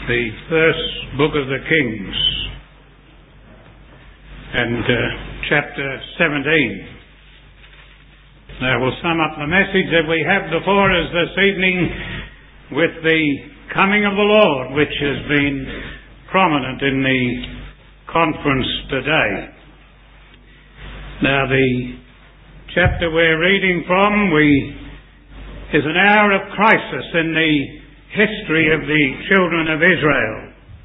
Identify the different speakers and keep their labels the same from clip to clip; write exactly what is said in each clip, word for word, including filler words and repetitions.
Speaker 1: the first book of the Kings and uh, chapter seventeen. I will sum up the message that we have before us this evening with the coming of the Lord, which has been prominent in the conference today. Now, the chapter we're reading from we is an hour of crisis in the history of the children of Israel.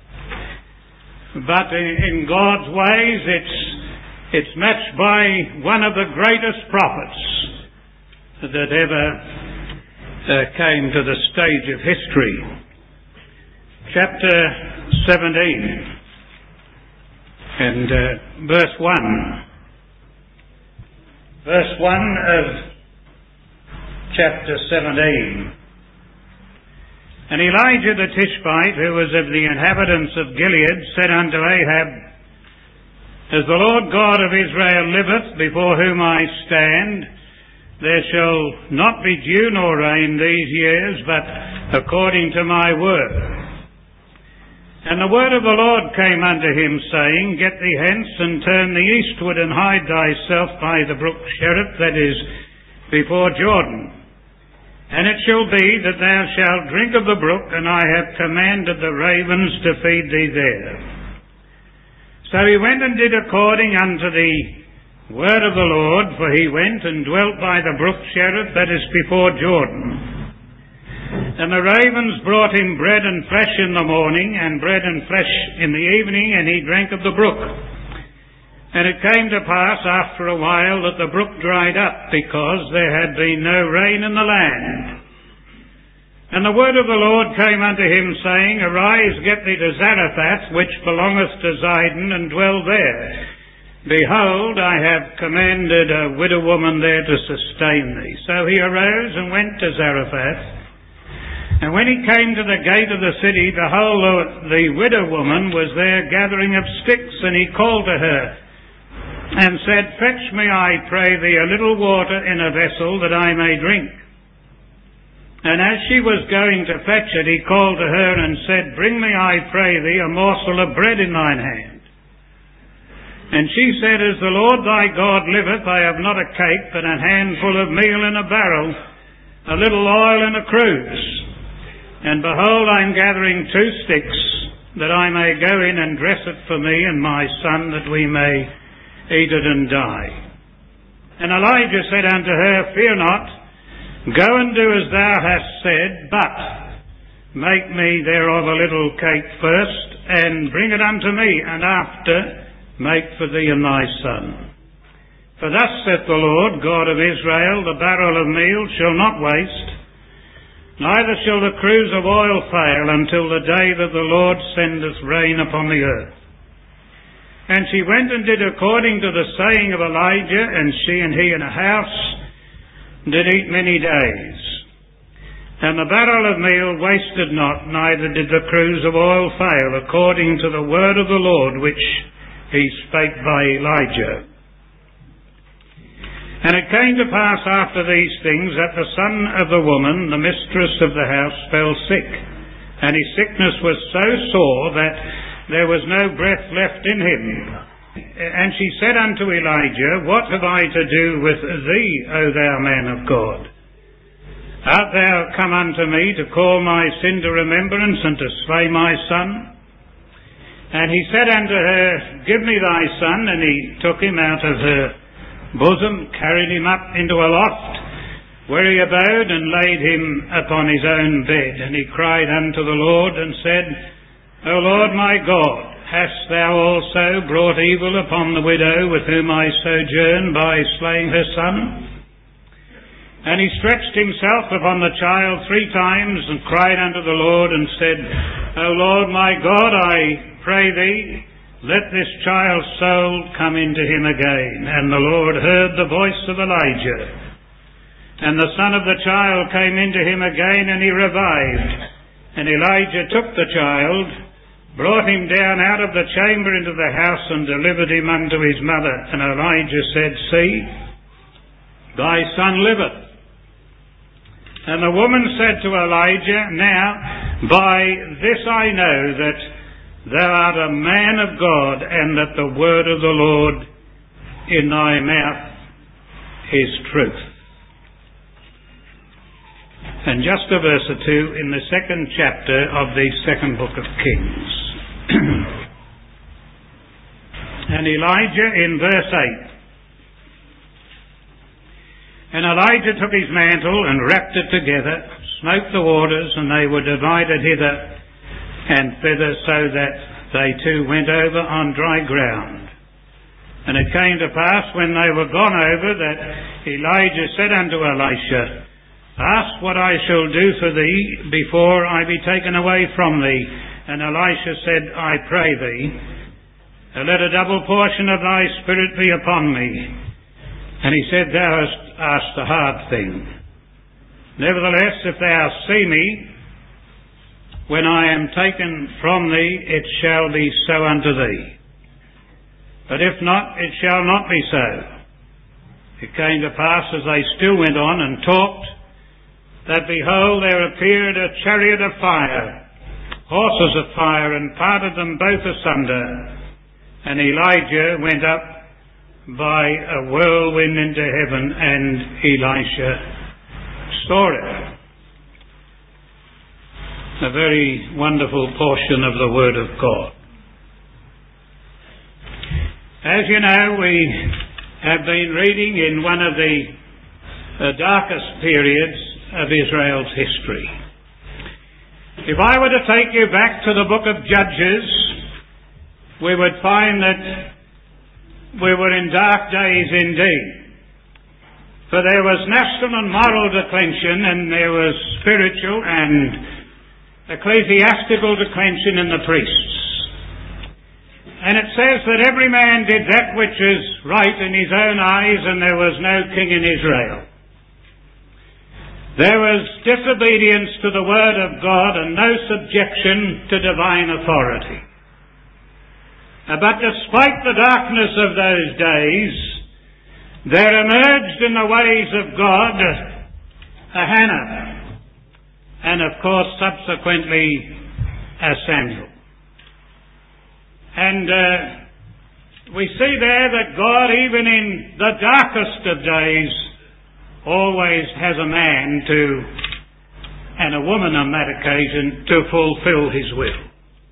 Speaker 1: But in, in God's ways, it's, it's matched by one of the greatest prophets that ever uh, came to the stage of history. Chapter seventeen and uh, verse one. Verse one of chapter seventeen. And Elijah the Tishbite, who was of the inhabitants of Gilead, said unto Ahab, As the Lord God of Israel liveth, before whom I stand, there shall not be dew nor rain these years, but according to my word. And the word of the Lord came unto him, saying, Get thee hence, and turn thee eastward, and hide thyself by the brook Cherith, that is before Jordan. And it shall be that thou shalt drink of the brook, and I have commanded the ravens to feed thee there. So he went and did according unto the word of the Lord, for he went and dwelt by the brook Cherith, that is before Jordan. And the ravens brought him bread and flesh in the morning, and bread and flesh in the evening, and he drank of the brook. And it came to pass after a while that the brook dried up, because there had been no rain in the land. And the word of the Lord came unto him, saying, Arise, get thee to Zarephath, which belongeth to Zidon, and dwell there. Behold, I have commanded a widow woman there to sustain thee. So he arose and went to Zarephath. And when he came to the gate of the city, behold, the widow woman was there gathering of sticks, and he called to her, and said, Fetch me, I pray thee, a little water in a vessel, that I may drink. And as she was going to fetch it, he called to her and said, Bring me, I pray thee, a morsel of bread in thine hand. And she said, As the Lord thy God liveth, I have not a cake, but a handful of meal in a barrel, a little oil in a cruse. And behold, I am gathering two sticks, that I may go in and dress it for me and my son, that we may eat it and die. And Elijah said unto her, Fear not, go and do as thou hast said, but make me thereof a little cake first, and bring it unto me, and after make for thee and thy son. For thus saith the Lord God of Israel, The barrel of meal shall not waste, neither shall the cruse of oil fail, until the day that the Lord sendeth rain upon the earth. And she went and did according to the saying of Elijah, and she and he in a house did eat many days. And the barrel of meal wasted not, neither did the cruse of oil fail, according to the word of the Lord which he spake by Elijah. And it came to pass after these things that the son of the woman, the mistress of the house, fell sick, and his sickness was so sore that there was no breath left in him. And she said unto Elijah, What have I to do with thee, O thou man of God? Art thou come unto me to call my sin to remembrance, and to slay my son? And he said unto her, Give me thy son. And he took him out of her bosom, carried him up into a loft, where he abode, and laid him upon his own bed. And he cried unto the Lord, and said, O Lord my God, hast thou also brought evil upon the widow with whom I sojourn by slaying her son? And he stretched himself upon the child three times, and cried unto the Lord, and said, O Lord my God, I pray thee, let this child's soul come into him again. And the Lord heard the voice of Elijah. And the son of the child came into him again, and he revived. And Elijah took the child, brought him down out of the chamber into the house, and delivered him unto his mother. And Elijah said, See, thy son liveth. And the woman said to Elijah, Now By this I know that thou art a man of God, and that the word of the Lord in thy mouth is truth. And just a verse or two in the second chapter of the second book of Kings. And Elijah in verse eight. And Elijah took his mantle and wrapped it together, smote the waters, and they were divided hither and thither, so that they too went over on dry ground. And it came to pass, when they were gone over, that Elijah said unto Elisha, Ask what I shall do for thee before I be taken away from thee. And Elisha said, I pray thee, let a double portion of thy spirit be upon me. And he said, Thou hast asked a hard thing. Nevertheless, if thou see me, when I am taken from thee, it shall be so unto thee. But if not, it shall not be so. It came to pass, as they still went on and talked, that behold, there appeared a chariot of fire, horses of fire, and parted them both asunder. And Elijah went up by a whirlwind into heaven, and Elisha saw it. A very wonderful portion of the Word of God. As you know, we have been reading in one of the uh, darkest periods of Israel's history. If I were to take you back to the book of Judges, we would find that we were in dark days indeed. For there was national and moral declension, and there was spiritual and ecclesiastical declension in the priests. And it says that every man did that which is right in his own eyes, and there was no king in Israel. There was disobedience to the word of God and no subjection to divine authority. But despite the darkness of those days, there emerged in the ways of God a Hannah, and of course subsequently a Samuel. And uh, we see there that God, even in the darkest of days, always has a man to, and a woman on that occasion, to fulfill his will.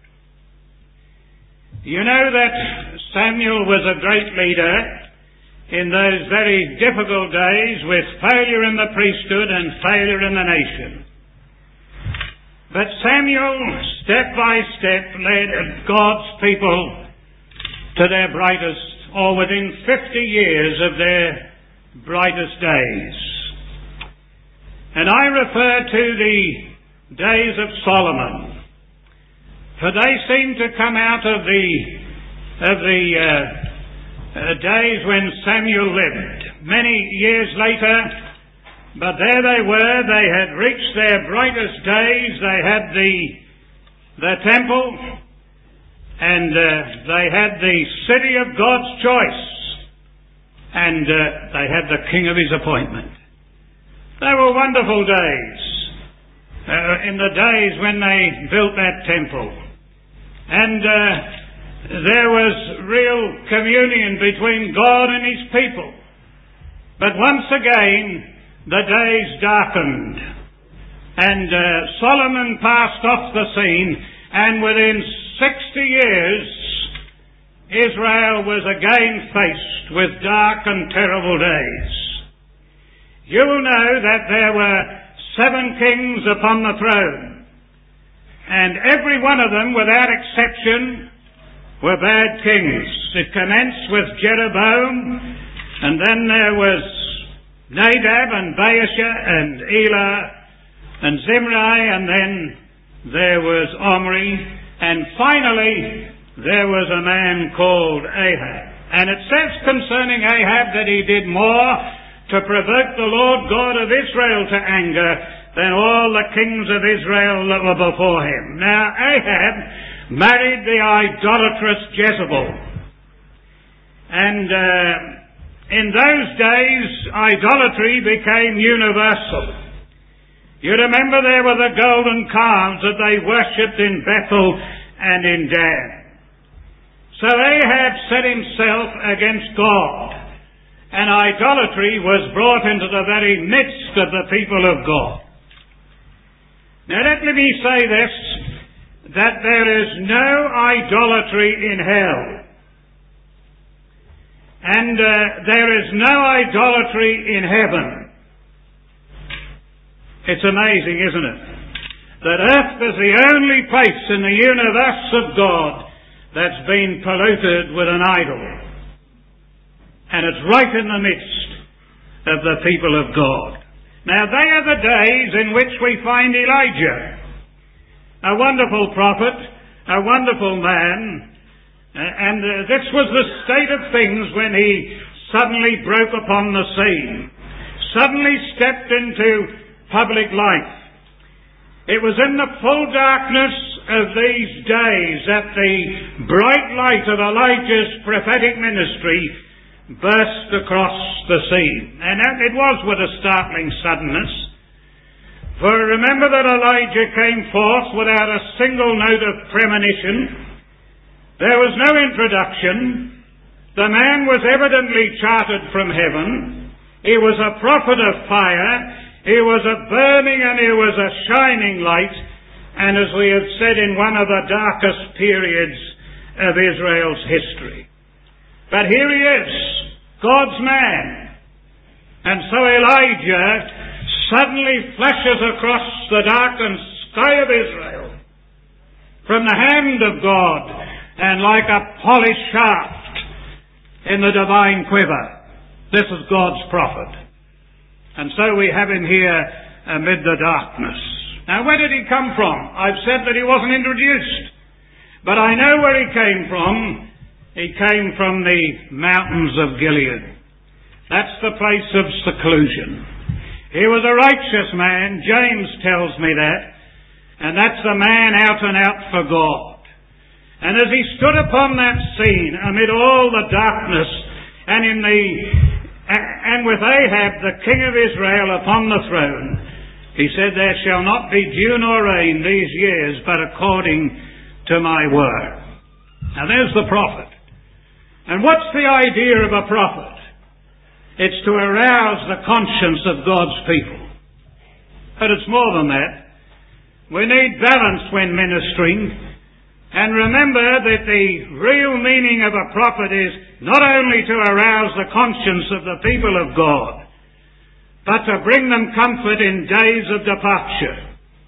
Speaker 1: You know that Samuel was a great leader in those very difficult days, with failure in the priesthood and failure in the nation. But Samuel, step by step, led God's people to their brightest, or within fifty years of their brightest days. And I refer to the days of Solomon, for they seem to come out of the of the uh, uh, days when Samuel lived. Many years later, but there they were. They had reached their brightest days. They had the the temple, and uh, they had the city of God's choice, and uh, they had the king of his appointment. They were wonderful days, uh, in the days when they built that temple. And uh, there was real communion between God and his people. But once again, the days darkened, and uh, Solomon passed off the scene, and within sixty years, Israel was again faced with dark and terrible days. You will know that there were seven kings upon the throne, and every one of them, without exception, were bad kings. It commenced with Jeroboam, and then there was Nadab and Baasha and Elah and Zimri, and then there was Omri, and finally there was a man called Ahab. And it says concerning Ahab that he did more to provoke the Lord God of Israel to anger than all the kings of Israel that were before him. Now Ahab married the idolatrous Jezebel, and uh, in those days idolatry became universal. You remember there were the golden calves that they worshipped in Bethel and in Dan. So Ahab set himself against God, and idolatry was brought into the very midst of the people of God. Now let me say this, that there is no idolatry in hell. And uh, there is no idolatry in heaven. It's amazing, isn't it? That earth is the only place in the universe of God that's been polluted with an idol. And it's right in the midst of the people of God. Now they are the days in which we find Elijah, a wonderful prophet, a wonderful man, and uh, this was the state of things when he suddenly broke upon the scene, suddenly stepped into public life. It was in the full darkness of these days that the bright light of Elijah's prophetic ministry burst across the scene. And it was with a startling suddenness. For remember that Elijah came forth without a single note of premonition. There was no introduction. The man was evidently chartered from heaven. He was a prophet of fire. He was a burning and he was a shining light. And as we have said, in one of the darkest periods of Israel's history. But here he is, God's man. And so Elijah suddenly flashes across the darkened sky of Israel from the hand of God, and like a polished shaft in the divine quiver. This is God's prophet. And so we have him here amid the darkness. Now where did he come from? I've said that he wasn't introduced. But I know where he came from. He came from the mountains of Gilead. That's the place of seclusion. He was a righteous man. James tells me that. And that's a man out and out for God. And as he stood upon that scene amid all the darkness, and in the and with Ahab the king of Israel upon the throne, he said, "There shall not be dew nor rain these years, but according to my word." Now there's the prophet. And what's the idea of a prophet? It's to arouse the conscience of God's people. But it's more than that. We need balance when ministering. And remember that the real meaning of a prophet is not only to arouse the conscience of the people of God, but to bring them comfort in days of departure.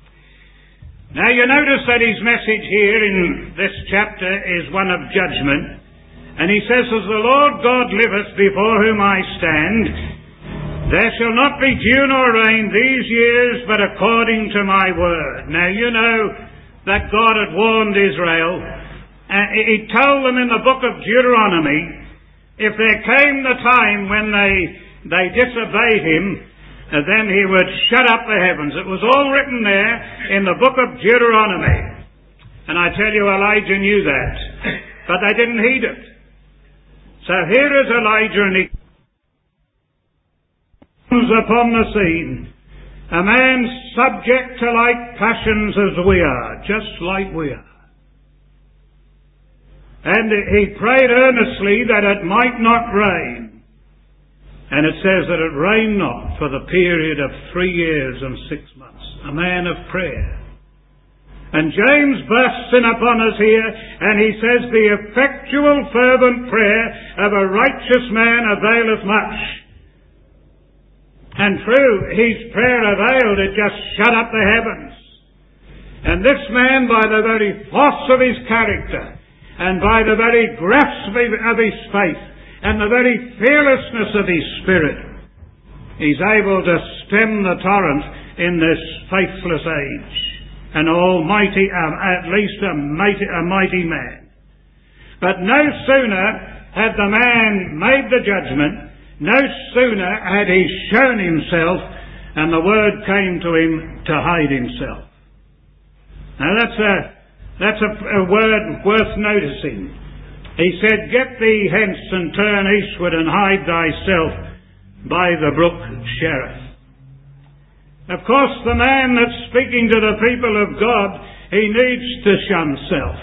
Speaker 1: Now you notice that his message here in this chapter is one of judgment. And he says, "As the Lord God liveth before whom I stand, there shall not be dew nor rain these years, but according to my word." Now you know that God had warned Israel. Uh, he told them in the book of Deuteronomy, if there came the time when they, they disobeyed him, uh, then he would shut up the heavens. It was all written there in the book of Deuteronomy. And I tell you, Elijah knew that. But they didn't heed it. So here is Elijah, and he comes upon the scene. A man subject to like passions as we are, just like we are. And he prayed earnestly that it might not rain. And it says that it rained not for the period of three years and six months. A man of prayer. And James bursts in upon us here, and he says, "The effectual fervent prayer of a righteous man availeth much." And through his prayer availed, it just shut up the heavens. And this man, by the very force of his character, and by the very grasp of his faith, and the very fearlessness of his spirit, he's able to stem the torrent in this faithless age. An almighty, um, at least a mighty, a mighty man. But no sooner had the man made the judgment, no sooner had he shown himself, and the word came to him to hide himself. Now that's a that's a, a word worth noticing. He said, "Get thee hence and turn eastward and hide thyself by the brook Cherith." Of course, the man that's speaking to the people of God, he needs to shun self.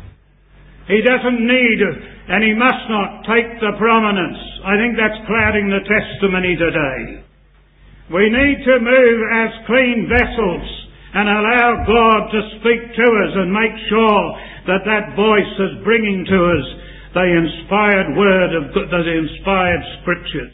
Speaker 1: He doesn't need, and he must not take the prominence. I think that's clouding the testimony today. We need to move as clean vessels and allow God to speak to us and make sure that that voice is bringing to us the inspired word of God, the inspired scriptures.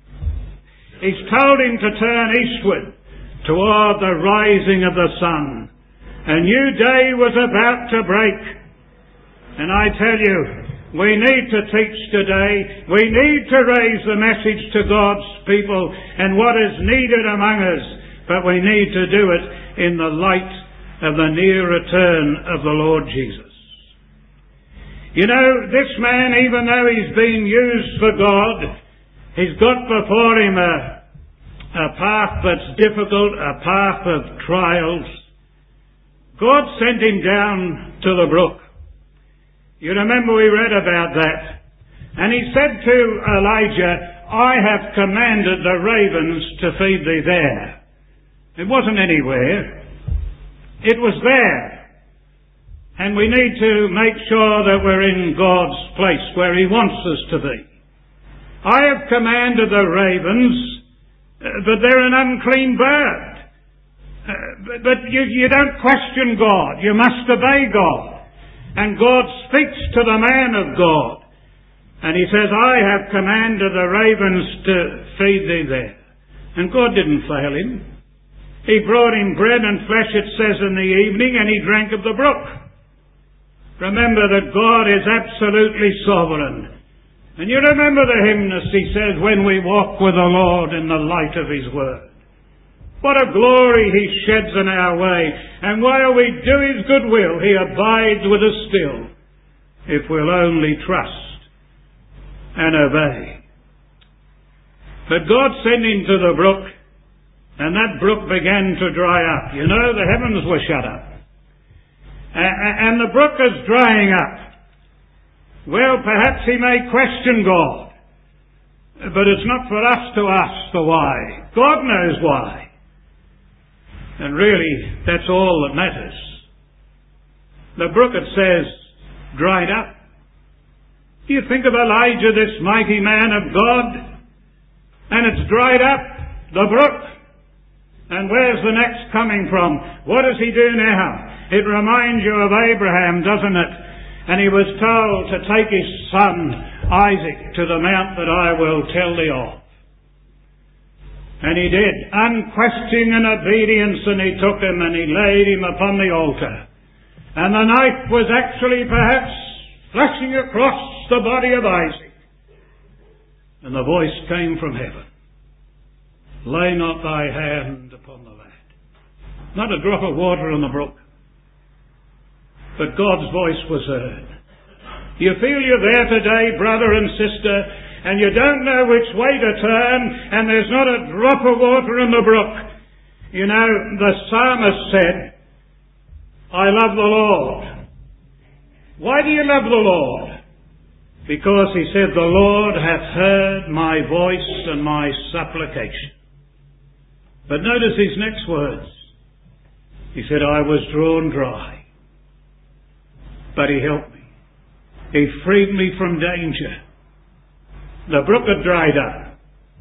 Speaker 1: He's told him to turn eastward toward the rising of the sun. A new day was about to break. And I tell you, we need to teach today. We need to raise the message to God's people and what is needed among us. But we need to do it in the light of the near return of the Lord Jesus. You know, this man, even though he's being used for God, he's got before him a, a path that's difficult, a path of trials. God sent him down to the brook. You remember we read about that. And he said to Elijah, I have commanded the ravens to feed thee there. It wasn't anywhere. It was there. And we need to make sure that we're in God's place where he wants us to be. I have commanded the ravens, but they're an unclean bird. Uh, but but you, you don't question God. You must obey God. And God speaks to the man of God. And he says, I have commanded the ravens to feed thee there. And God didn't fail him. He brought him bread and flesh, it says, in the evening, and he drank of the brook. Remember that God is absolutely sovereign. And you remember the hymnist, he says, when we walk with the Lord in the light of his word. What a glory he sheds in our way. And while we do his good will, he abides with us still, if we'll only trust and obey. But God sent him to the brook, and that brook began to dry up. You know, the heavens were shut up. And the brook is drying up. Well, perhaps he may question God. But it's not for us to ask the why. God knows why. And really, that's all that matters. The brook, it says, dried up. Do you think of Elijah, this mighty man of God? And it's dried up, the brook. And where's the next coming from? What does he do now? It reminds you of Abraham, doesn't it? And he was told to take his son Isaac to the mount that I will tell thee of. And he did, unquestioning in obedience, and he took him and he laid him upon the altar. And the knife was actually perhaps flashing across the body of Isaac. And the voice came from heaven. Lay not thy hand upon the lad. Not a drop of water in the brook. But God's voice was heard. You feel you're there today, brother and sister, and you don't know which way to turn, and there's not a drop of water in the brook. You know, the psalmist said, I love the Lord. Why do you love the Lord? Because he said, the Lord hath heard my voice and my supplication. But notice his next words. He said, I was drawn dry, but he helped me. He freed me from danger. The brook had dried up.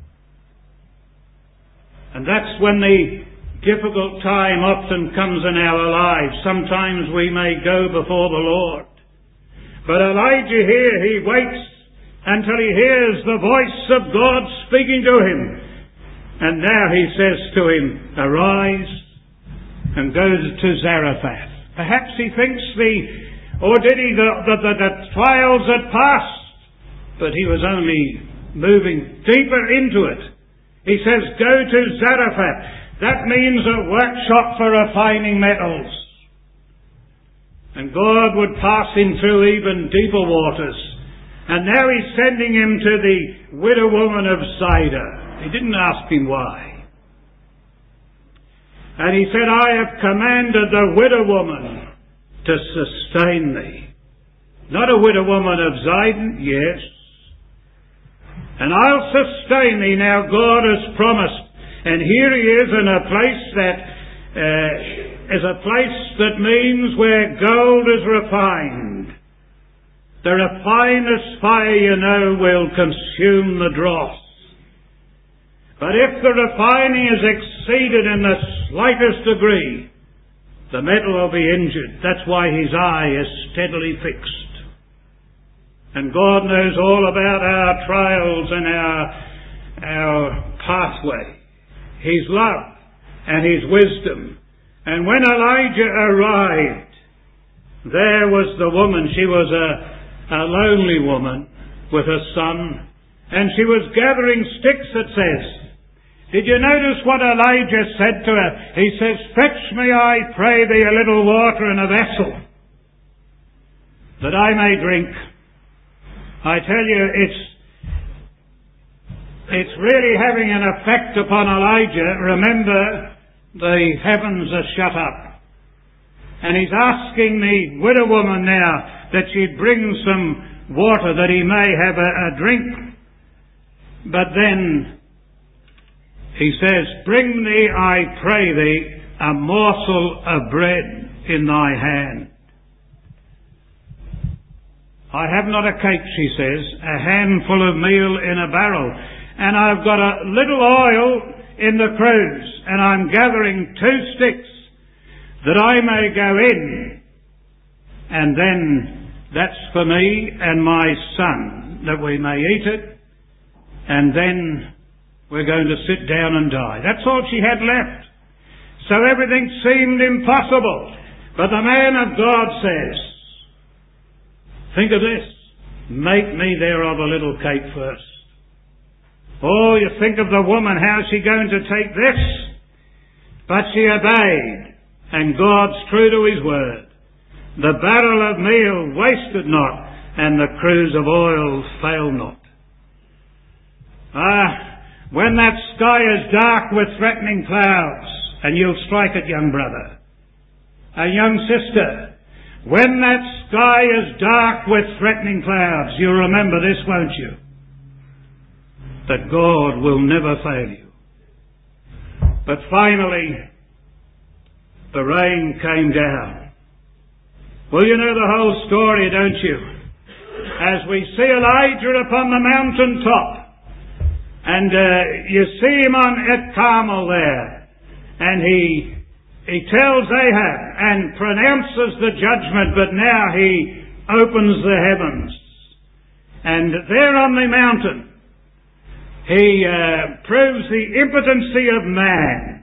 Speaker 1: And that's when the difficult time often comes in our lives. Sometimes we may go before the Lord. But Elijah here, he waits until he hears the voice of God speaking to him. And now he says to him, arise and go to Zarephath. Perhaps he thinks the, or did he, the, the, the, the trials had passed, but he was only moving deeper into it. He says, go to Zarephath. That means a workshop for refining metals. And God would pass him through even deeper waters. And now he's sending him to the widow woman of Sidon. He didn't ask him why. And he said, I have commanded the widow woman to sustain thee. Not a widow woman of Zidon, yes. And I'll sustain thee. Now God has promised. And here he is in a place that uh, is a place that means where gold is refined. The refiner's fire, you know, will consume the dross. But if the refining is exceeded in the slightest degree, the metal will be injured. That's why his eye is steadily fixed. And God knows all about our trials and our, our pathway. His love and His wisdom. And when Elijah arrived, there was the woman. She was a, a lonely woman with her son. And she was gathering sticks, it says. Did you notice what Elijah said to her? He says, "Fetch me, I pray thee, a little water in a vessel, that I may drink." I tell you, it's it's really having an effect upon Elijah. Remember, the heavens are shut up. And he's asking the widow woman now that she'd bring some water that he may have a, a drink. But then he says, "Bring me, I pray thee, a morsel of bread in thy hand." "I have not a cake," she says, "a handful of meal in a barrel, and I've got a little oil in the cruse, and I'm gathering two sticks that I may go in, and then that's for me and my son, that we may eat it, and then we're going to sit down and die." That's all she had left. So everything seemed impossible. But the man of God says, think of this, "Make me thereof a little cake first." Oh, you think of the woman, how's she going to take this? But she obeyed, and God's true to His word. "The barrel of meal wasted not, and the cruse of oil failed not." Ah, when that sky is dark with threatening clouds, and you'll strike it, young brother, and young sister, when that sky is dark with threatening clouds, you'll remember this, won't you? That God will never fail you. But finally, the rain came down. Well, you know the whole story, don't you? As we see Elijah upon the mountain top, and uh, you see him on at Carmel there, and he he tells Ahab and pronounces the judgment, but now he opens the heavens. And there on the mountain, he uh, proves the impotency of man,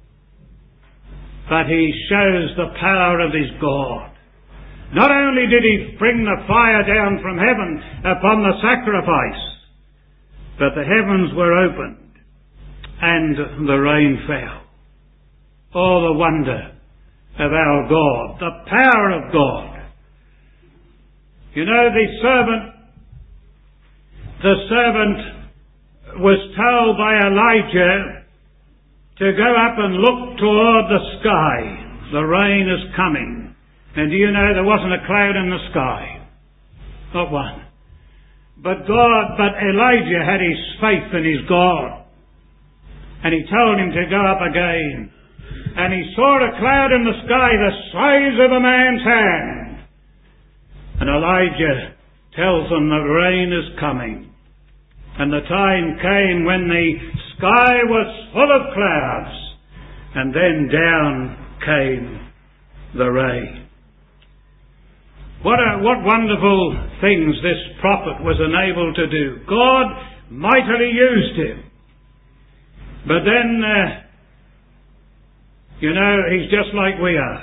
Speaker 1: but he shows the power of his God. Not only did he bring the fire down from heaven upon the sacrifice, but the heavens were opened and the rain fell. Oh, the wonder of our God, the power of God. You know, the servant, the servant was told by Elijah to go up and look toward the sky. The rain is coming. And do you know, there wasn't a cloud in the sky. Not one. But God, but Elijah had his faith in his God. And he told him to go up again. And he saw a cloud in the sky the size of a man's hand. And Elijah tells them the rain is coming. And the time came when the sky was full of clouds. And then down came the rain. What a, what wonderful things this prophet was enabled to do. God mightily used him. But then, uh, you know, he's just like we are.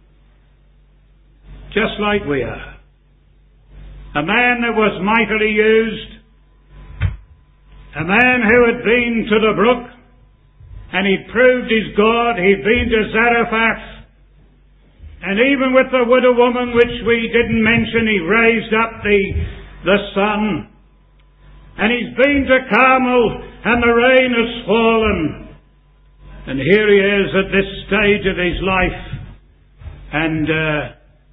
Speaker 1: Just like we are. A man that was mightily used. A man who had been to the brook, and he'd proved his God. He'd been to Zarephath. And even with the widow woman, which we didn't mention, he raised up the, the son. And he's been to Carmel, and the rain has fallen. And here he is at this stage of his life. And uh,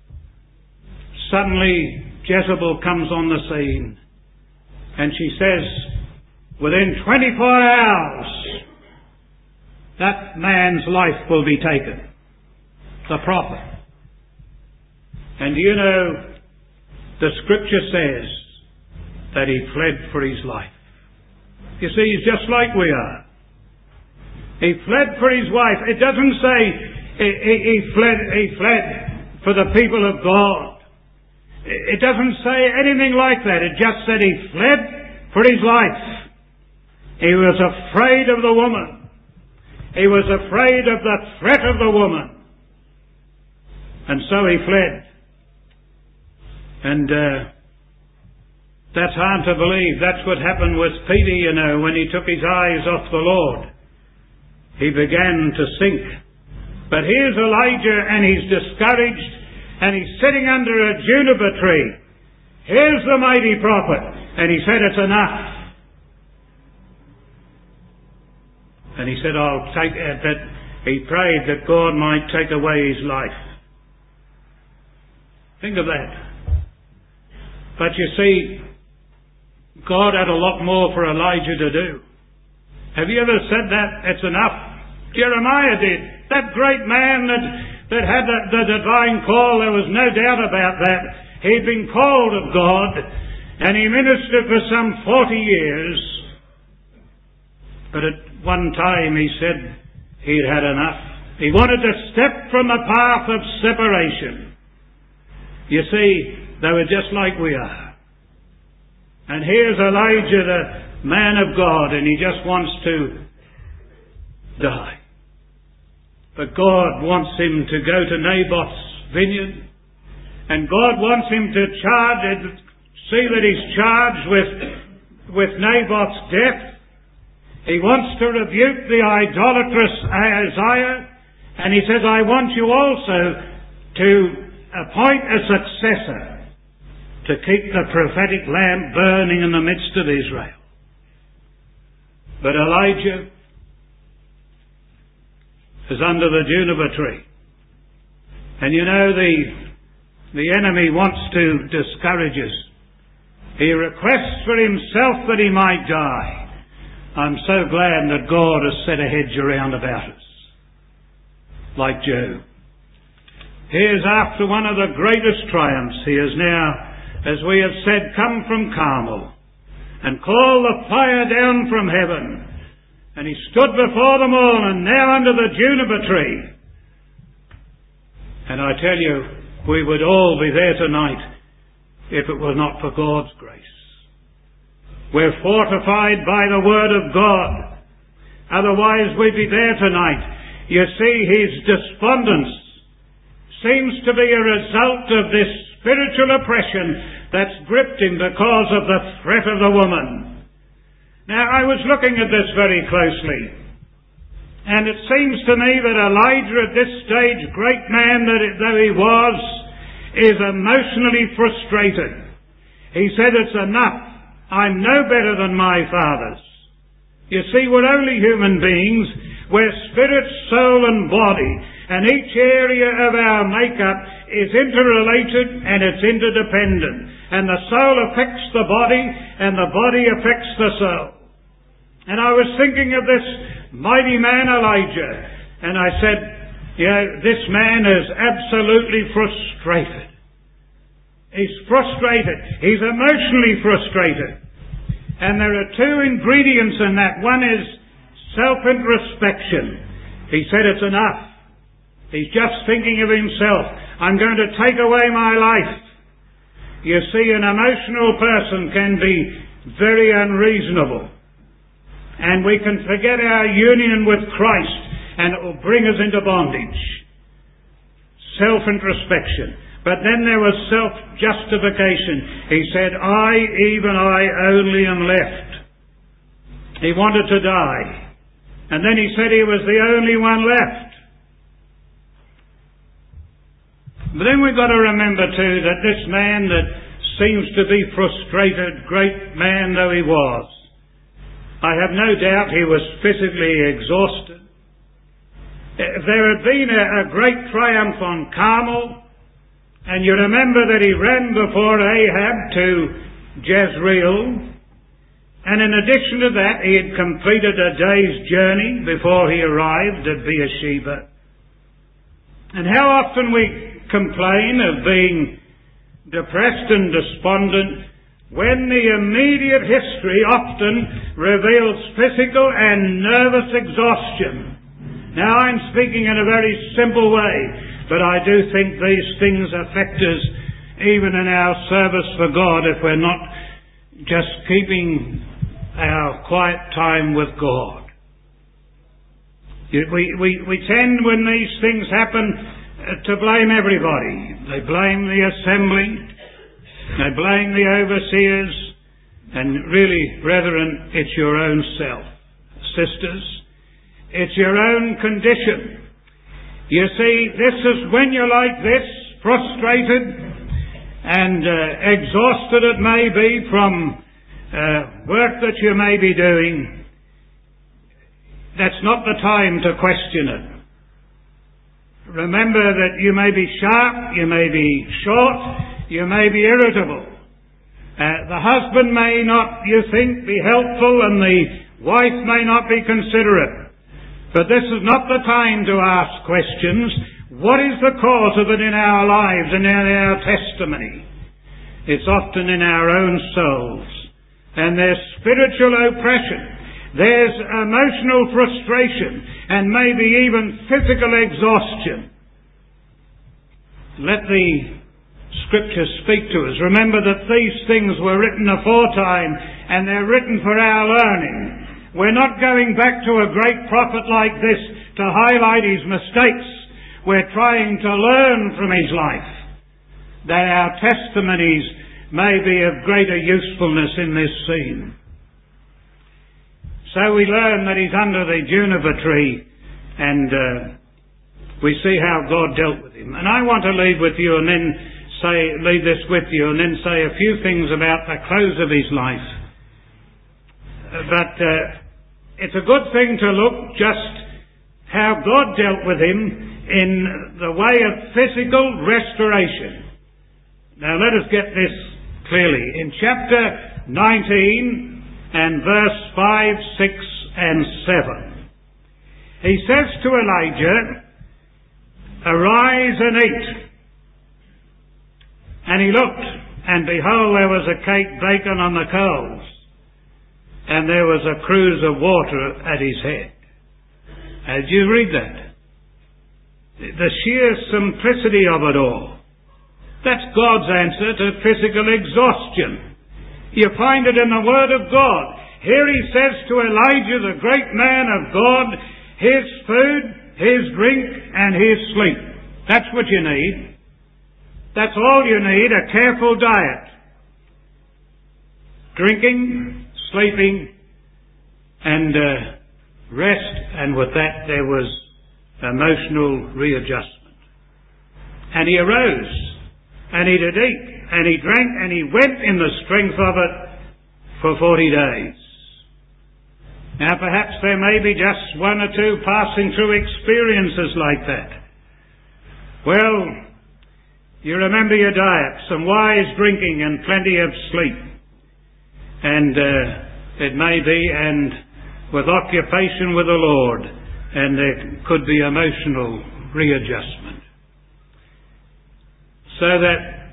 Speaker 1: suddenly Jezebel comes on the scene. And she says, within twenty-four hours, that man's life will be taken. The prophet. And you know, the scripture says that he fled for his life. You see, he's just like we are. He fled for his wife. It doesn't say he, he, he fled, he fled for the people of God. It doesn't say anything like that. It just said he fled for his life. He was afraid of the woman. He was afraid of the threat of the woman. And so he fled. And uh, that's hard to believe. That's what happened with Peter, you know, when he took his eyes off the Lord. He began to sink. But here's Elijah, and he's discouraged, and he's sitting under a juniper tree. Here's the mighty prophet. And he said, it's enough. And he said, I'll take it. That he prayed that God might take away his life. Think of that. But you see, God had a lot more for Elijah to do. Have you ever said that? It's enough. Jeremiah did. That great man that, that had the, the divine call, there was no doubt about that. He'd been called of God, and he ministered for some forty years. But at one time he said he'd had enough. He wanted to step from the path of separation. You see, they were just like we are. And here's Elijah, the man of God, and he just wants to die. But God wants him to go to Naboth's vineyard, and God wants him to charge, see that he's charged with, with Naboth's death. He wants to rebuke the idolatrous Isaiah, and he says, I want you also to appoint a successor to keep the prophetic lamp burning in the midst of Israel. But Elijah is under the juniper tree. And you know, the, the enemy wants to discourage us. He requests for himself that he might die. I'm so glad that God has set a hedge around about us, like Job. Here's after one of the greatest triumphs. He has now, as we have said, come from Carmel and called the fire down from heaven. And he stood before them all, and now under the juniper tree. And I tell you, we would all be there tonight if it were not for God's grace. We're fortified by the Word of God. Otherwise we'd be there tonight. You see, his despondence seems to be a result of this spiritual oppression that's gripped him because of the threat of the woman. Now, I was looking at this very closely, and it seems to me that Elijah at this stage, great man that it, though he was, is emotionally frustrated. He said, it's enough. I'm no better than my fathers. You see, we're only human beings. We're spirit, soul and body, and each area of our makeup is interrelated and it's interdependent. And the soul affects the body, and the body affects the soul. And I was thinking of this mighty man Elijah, and I said, you know, this man is absolutely frustrated. He's frustrated. He's emotionally frustrated. And there are two ingredients in that. One is self-introspection. He said it's enough. He's just thinking of himself. I'm going to take away my life. You see, an emotional person can be very unreasonable. And we can forget our union with Christ, and it will bring us into bondage. Self-introspection. But then there was self-justification. He said, I, even I, only am left. He wanted to die. And then he said he was the only one left. But then we've got to remember too that this man that seems to be frustrated, great man though he was, I have no doubt he was physically exhausted. There had been a, a great triumph on Carmel, and you remember that he ran before Ahab to Jezreel, And in addition to that, he had completed a day's journey before he arrived at Beersheba. And how often we complain of being depressed and despondent when the immediate history often reveals physical and nervous exhaustion. Now, I'm speaking in a very simple way, but I do think these things affect us even in our service for God if we're not just keeping our quiet time with God. We, we, we tend, when these things happen, to blame everybody. They blame the assembly, they blame the overseers, and really, brethren, it's your own self. Sisters, it's your own condition. You see, this is when you're like this, frustrated and uh, exhausted it may be from uh, work that you may be doing, that's not the time to question it. Remember that you may be sharp, you may be short, you may be irritable. Uh, the husband may not, you think, be helpful, and the wife may not be considerate. But this is not the time to ask questions. What is the cause of it in our lives and in our testimony? It's often in our own souls. And there's spiritual oppression. There's emotional frustration and maybe even physical exhaustion. Let the Scriptures speak to us. Remember that these things were written aforetime and they're written for our learning. We're not going back to a great prophet like this to highlight his mistakes. We're trying to learn from his life, that our testimonies may be of greater usefulness in this scene. So we learn that he's under the juniper tree, and uh, we see how God dealt with him. And I want to leave with you and then say, leave this with you and then say a few things about the close of his life. But uh, it's a good thing to look just how God dealt with him in the way of physical restoration. Now let us get this clearly. In chapter nineteen and verse five, six and seven, he says to Elijah, "Arise and eat." And he looked, and behold, there was a cake baken on the coals, and there was a cruse of water at his head. How did you read that? The sheer simplicity of it all. That's God's answer to physical exhaustion. You find it in the Word of God. Here he says to Elijah, the great man of God, his food, his drink, and his sleep. That's what you need. That's all you need, a careful diet. Drinking, sleeping, and uh, rest, and with that there was emotional readjustment. And he arose, and he did eat, and he drank, and he went in the strength of it for forty days. Now perhaps there may be just one or two passing through experiences like that. Well, you remember your diet, some wise drinking and plenty of sleep. And uh, it may be, and with occupation with the Lord, and there could be emotional readjustment. So that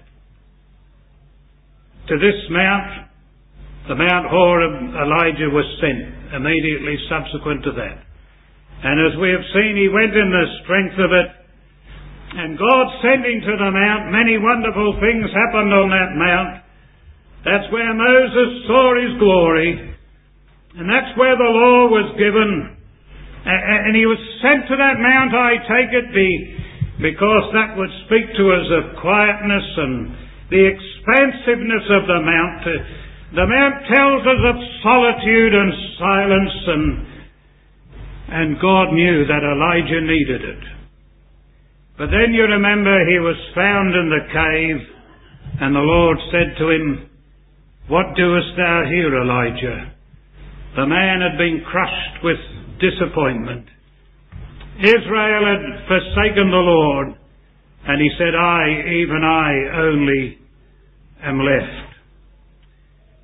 Speaker 1: to this mount, the Mount Horeb, Elijah was sent immediately subsequent to that. And as we have seen, he went in the strength of it. And God sent him to the mount. Many wonderful things happened on that mount. That's where Moses saw his glory. And that's where the law was given. And he was sent to that mount, I take it, be, because that would speak to us of quietness and the expansiveness of the mount. The mount tells us of solitude and silence, and, and God knew that Elijah needed it. But then you remember he was found in the cave, and the Lord said to him, "What doest thou here, Elijah?" The man had been crushed with disappointment. Israel had forsaken the Lord, and he said, "I, even I, only am left."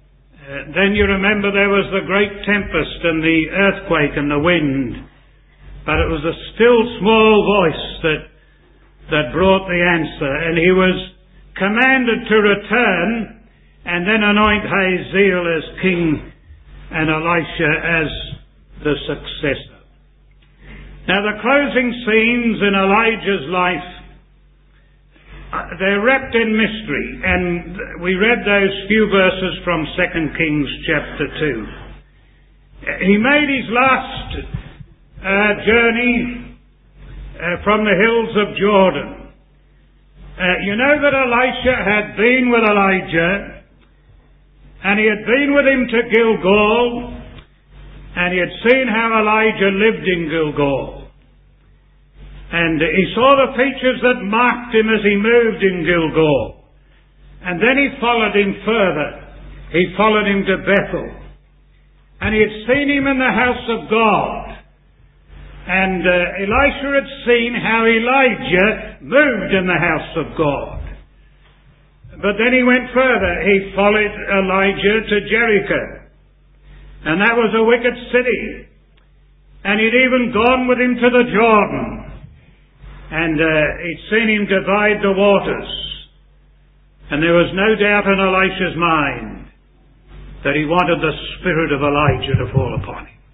Speaker 1: Uh, then you remember there was the great tempest and the earthquake and the wind. But it was a still small voice that, that brought the answer. And he was commanded to return and then anoint Hazael as king and Elisha as the successor. Now the closing scenes in Elijah's life, they're wrapped in mystery, and we read those few verses from Second Kings chapter two. He made his last uh, journey uh, from the hills of Jordan. Uh, you know that Elisha had been with Elijah, and he had been with him to Gilgal, and he had seen how Elijah lived in Gilgal. And he saw the features that marked him as he moved in Gilgal. And then he followed him further. He followed him to Bethel. And he had seen him in the house of God. And uh, Elisha had seen how Elijah moved in the house of God. But then he went further. He followed Elijah to Jericho. And that was a wicked city. And he'd even gone with him to the Jordan. And uh, he'd seen him divide the waters. And there was no doubt in Elisha's mind that he wanted the spirit of Elijah to fall upon him.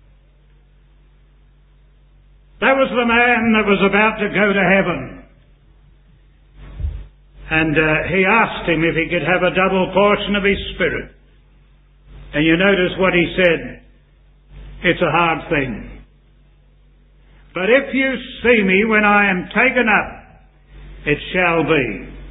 Speaker 1: That was the man that was about to go to heaven. And uh, he asked him if he could have a double portion of his spirit. And you notice what he said. It's a hard thing. But if you see me when I am taken up, it shall be.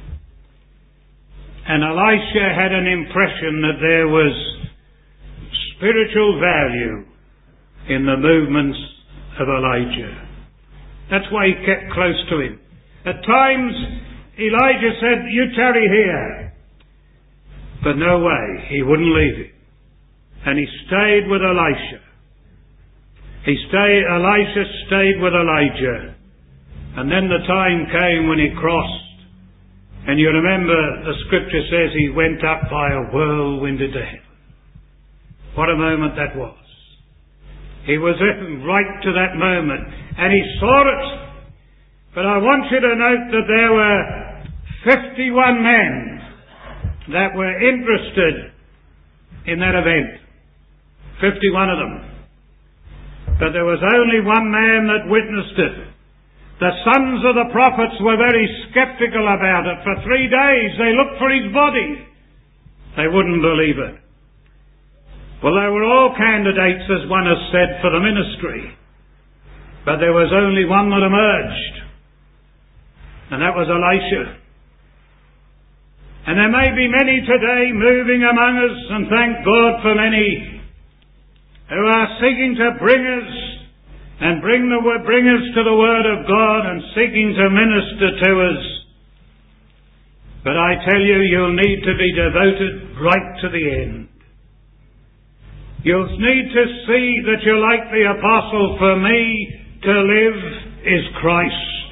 Speaker 1: And Elisha had an impression that there was spiritual value in the movements of Elijah. That's why he kept close to him. At times, Elijah said, "You tarry here." But no way, he wouldn't leave him. And he stayed with Elisha. He stayed, Elisha stayed with Elijah. And then the time came when he crossed. And you remember the scripture says he went up by a whirlwind into heaven. What a moment that was. He was right to that moment. And he saw it. But I want you to note that there were fifty-one men that were interested in that event. fifty-one of them. But there was only one man that witnessed it. The sons of the prophets were very skeptical about it. For three days they looked for his body. They wouldn't believe it. Well, they were all candidates, as one has said, for the ministry. But there was only one that emerged. And that was Elisha. And there may be many today moving among us, and thank God for many who are seeking to bring us and bring the bring us to the Word of God and seeking to minister to us. But I tell you, you'll need to be devoted right to the end. You'll need to see that you're like the apostle. For me to live is Christ.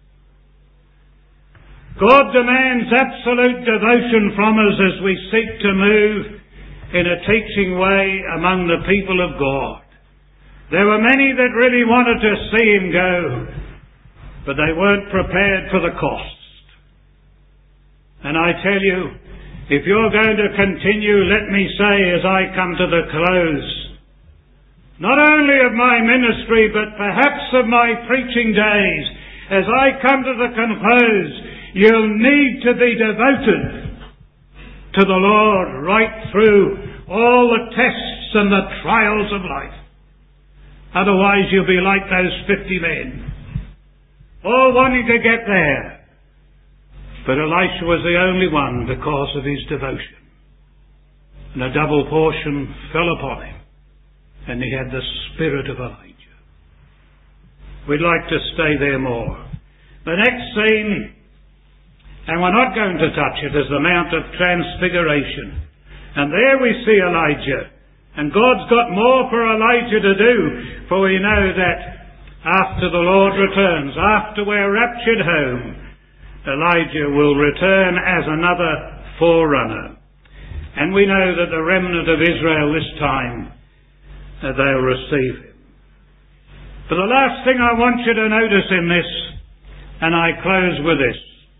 Speaker 1: God demands absolute devotion from us as we seek to move in a teaching way among the people of God. There were many that really wanted to see him go, but they weren't prepared for the cost. And I tell you, if you're going to continue, let me say as I come to the close, not only of my ministry, but perhaps of my preaching days, as I come to the close, you'll need to be devoted to the Lord right through all the tests and the trials of life. Otherwise you'll be like those fifty men, all wanting to get there. But Elisha was the only one because of his devotion. And a double portion fell upon him. And he had the spirit of Elijah. We'd like to stay there more. The next scene, and we're not going to touch it, is the Mount of Transfiguration. And there we see Elijah. And God's got more for Elijah to do. For we know that after the Lord returns, after we're raptured home, Elijah will return as another forerunner. And we know that the remnant of Israel this time, uh, they'll receive him. But the last thing I want you to notice in this, and I close with this,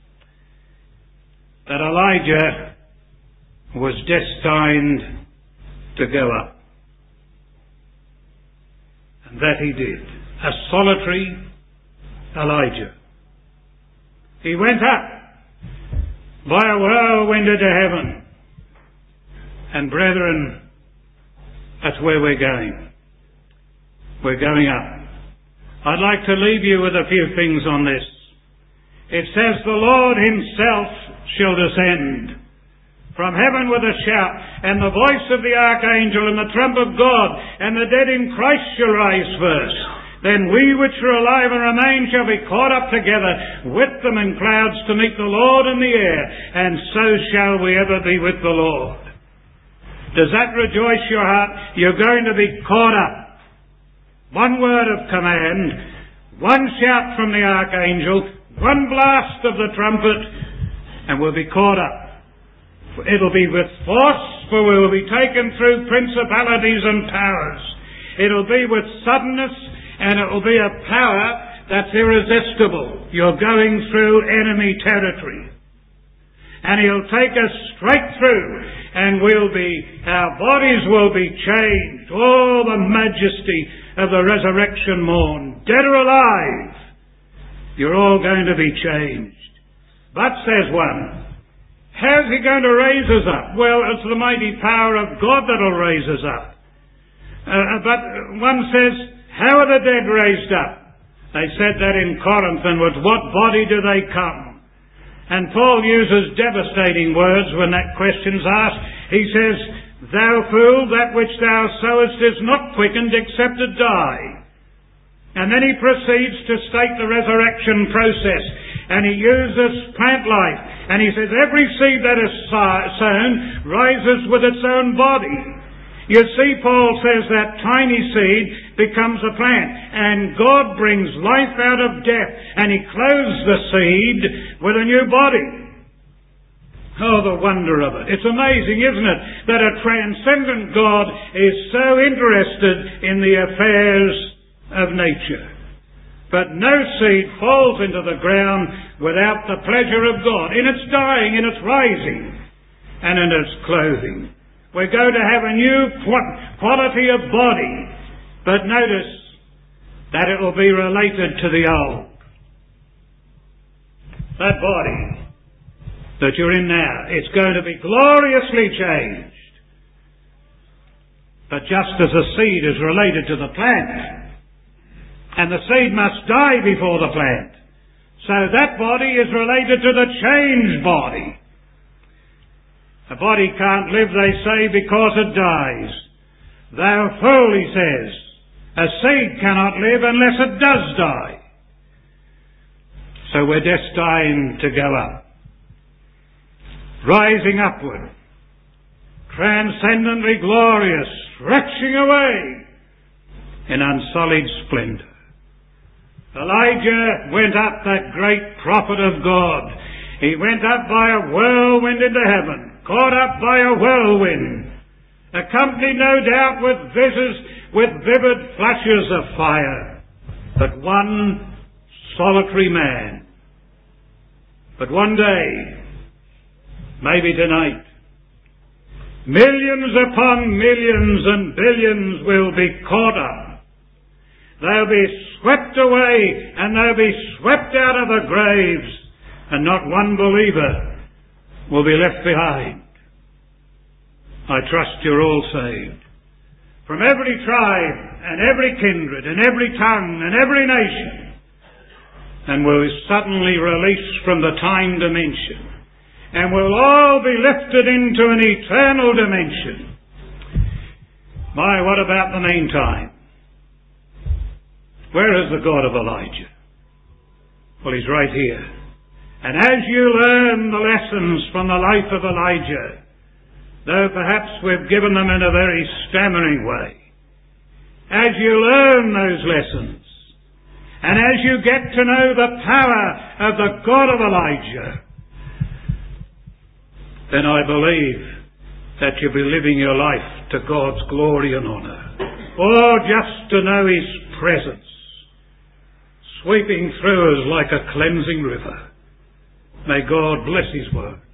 Speaker 1: that Elijah was destined to go up. And that he did. A solitary Elijah. He went up by a whirlwind into heaven. And brethren, that's where we're going. We're going up. I'd like to leave you with a few things on this. It says, the Lord himself shall descend from heaven with a shout, and the voice of the archangel, and the trump of God, and the dead in Christ shall rise first. Then we which are alive and remain shall be caught up together with them in clouds to meet the Lord in the air, and so shall we ever be with the Lord. Does that rejoice your heart? You're going to be caught up. One word of command, one shout from the archangel, one blast of the trumpet, and we'll be caught up. It'll be with force, for we will be taken through principalities and powers. It'll be with suddenness, and it will be a power that's irresistible. You're going through enemy territory. And he'll take us straight through, and we'll be, our bodies will be changed. Oh, the majesty of the resurrection morn. Dead or alive, you're all going to be changed. But, says one, how's he going to raise us up? Well, it's the mighty power of God that'll raise us up. Uh, but one says, how are the dead raised up? They said that in Corinth, and with what body do they come? And Paul uses devastating words when that question's asked. He says, thou fool, that which thou sowest is not quickened except to die. And then he proceeds to state the resurrection process. And he uses plant life. And he says, every seed that is sown rises with its own body. You see, Paul says that tiny seed becomes a plant, and God brings life out of death, and he clothes the seed with a new body. Oh, the wonder of it. It's amazing, isn't it, that a transcendent God is so interested in the affairs of nature. But no seed falls into the ground without the pleasure of God, in its dying, in its rising, and in its clothing. We're going to have a new quality of body, but notice that it will be related to the old. That body that you're in now, it's going to be gloriously changed. But just as a seed is related to the plant, and the seed must die before the plant, so that body is related to the changed body. A body can't live, they say, because it dies. Thou fool, he says, a seed cannot live unless it does die. So we're destined to go up. Rising upward, transcendently glorious, stretching away in unsullied splendor. Elijah went up, that great prophet of God. He went up by a whirlwind into heaven, caught up by a whirlwind, accompanied no doubt with visors, with vivid flashes of fire. But one solitary man. But one day, maybe tonight, millions upon millions and billions will be caught up. They'll be swept away, and they'll be swept out of the graves, and not one believer will be left behind. I trust you're all saved. From every tribe and every kindred and every tongue and every nation. And we're suddenly released from the time dimension. And we'll all be lifted into an eternal dimension. My, what about the meantime? Where is the God of Elijah? Well, he's right here. And as you learn the lessons from the life of Elijah, though perhaps we've given them in a very stammering way, as you learn those lessons, and as you get to know the power of the God of Elijah, then I believe that you be living your life to God's glory and honour. Oh, just to know His presence sweeping through us like a cleansing river. May God bless His word.